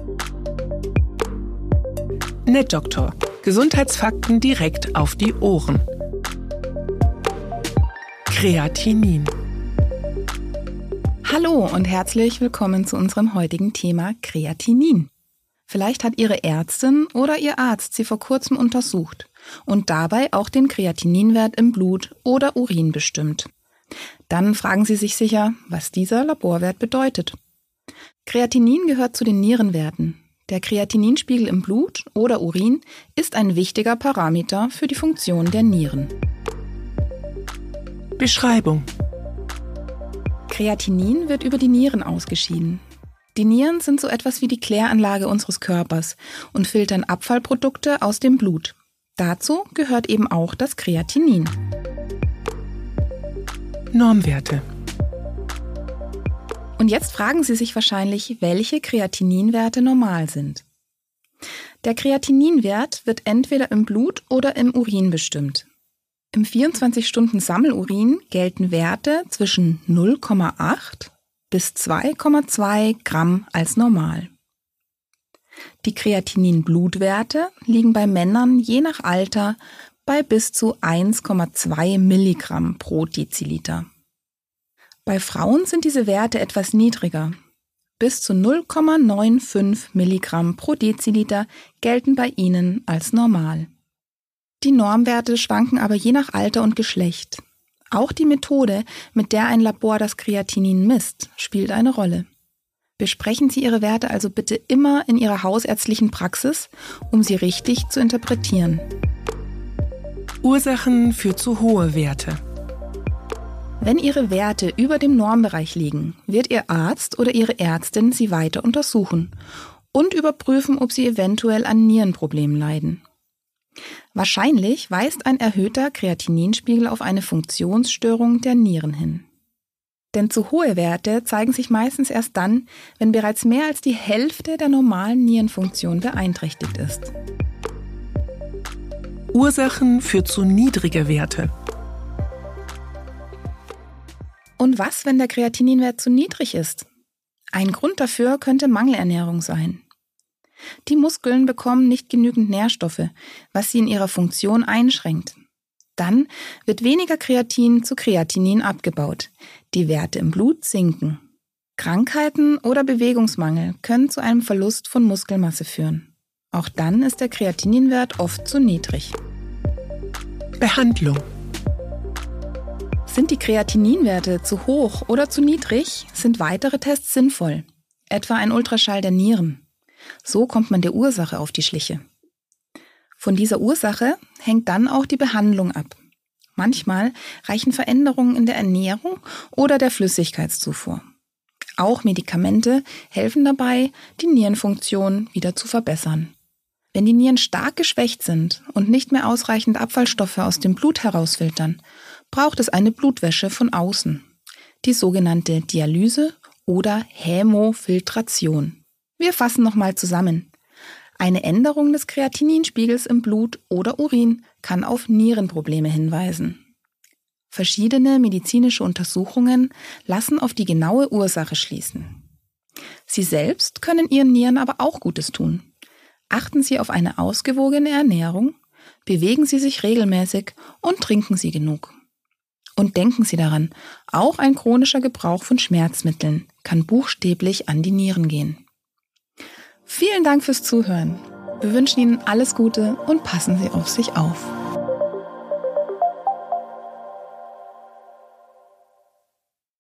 NetDoktor. Gesundheitsfakten direkt auf die Ohren. Kreatinin. Hallo und herzlich willkommen zu unserem heutigen Thema Kreatinin. Vielleicht hat Ihre Ärztin oder Ihr Arzt Sie vor kurzem untersucht und dabei auch den Kreatininwert im Blut oder Urin bestimmt. Dann fragen Sie sich sicher, was dieser Laborwert bedeutet. Kreatinin gehört zu den Nierenwerten. Der Kreatininspiegel im Blut oder Urin ist ein wichtiger Parameter für die Funktion der Nieren. Beschreibung. Kreatinin wird über die Nieren ausgeschieden. Die Nieren sind so etwas wie die Kläranlage unseres Körpers und filtern Abfallprodukte aus dem Blut. Dazu gehört eben auch das Kreatinin. Normwerte. Und jetzt fragen Sie sich wahrscheinlich, welche Kreatininwerte normal sind. Der Kreatininwert wird entweder im Blut oder im Urin bestimmt. Im 24-Stunden-Sammelurin gelten Werte zwischen 0,8 bis 2,2 Gramm als normal. Die Kreatinin-Blutwerte liegen bei Männern je nach Alter bei bis zu 1,2 Milligramm pro Deziliter. Bei Frauen sind diese Werte etwas niedriger. Bis zu 0,95 Milligramm pro Deziliter gelten bei ihnen als normal. Die Normwerte schwanken aber je nach Alter und Geschlecht. Auch die Methode, mit der ein Labor das Kreatinin misst, spielt eine Rolle. Besprechen Sie Ihre Werte also bitte immer in Ihrer hausärztlichen Praxis, um sie richtig zu interpretieren. Ursachen für zu hohe Werte. Wenn Ihre Werte über dem Normbereich liegen, wird Ihr Arzt oder Ihre Ärztin Sie weiter untersuchen und überprüfen, ob Sie eventuell an Nierenproblemen leiden. Wahrscheinlich weist ein erhöhter Kreatininspiegel auf eine Funktionsstörung der Nieren hin. Denn zu hohe Werte zeigen sich meistens erst dann, wenn bereits mehr als die Hälfte der normalen Nierenfunktion beeinträchtigt ist. Ursachen für zu niedrige Werte. Und was, wenn der Kreatininwert zu niedrig ist? Ein Grund dafür könnte Mangelernährung sein. Die Muskeln bekommen nicht genügend Nährstoffe, was sie in ihrer Funktion einschränkt. Dann wird weniger Kreatin zu Kreatinin abgebaut. Die Werte im Blut sinken. Krankheiten oder Bewegungsmangel können zu einem Verlust von Muskelmasse führen. Auch dann ist der Kreatininwert oft zu niedrig. Behandlung. Sind die Kreatininwerte zu hoch oder zu niedrig, sind weitere Tests sinnvoll, etwa ein Ultraschall der Nieren. So kommt man der Ursache auf die Schliche. Von dieser Ursache hängt dann auch die Behandlung ab. Manchmal reichen Veränderungen in der Ernährung oder der Flüssigkeitszufuhr. Auch Medikamente helfen dabei, die Nierenfunktion wieder zu verbessern. Wenn die Nieren stark geschwächt sind und nicht mehr ausreichend Abfallstoffe aus dem Blut herausfiltern, braucht es eine Blutwäsche von außen, die sogenannte Dialyse oder Hämofiltration. Wir fassen nochmal zusammen. Eine Änderung des Kreatininspiegels im Blut oder Urin kann auf Nierenprobleme hinweisen. Verschiedene medizinische Untersuchungen lassen auf die genaue Ursache schließen. Sie selbst können Ihren Nieren aber auch Gutes tun. Achten Sie auf eine ausgewogene Ernährung, bewegen Sie sich regelmäßig und trinken Sie genug. Und denken Sie daran, auch ein chronischer Gebrauch von Schmerzmitteln kann buchstäblich an die Nieren gehen. Vielen Dank fürs Zuhören. Wir wünschen Ihnen alles Gute und passen Sie auf sich auf.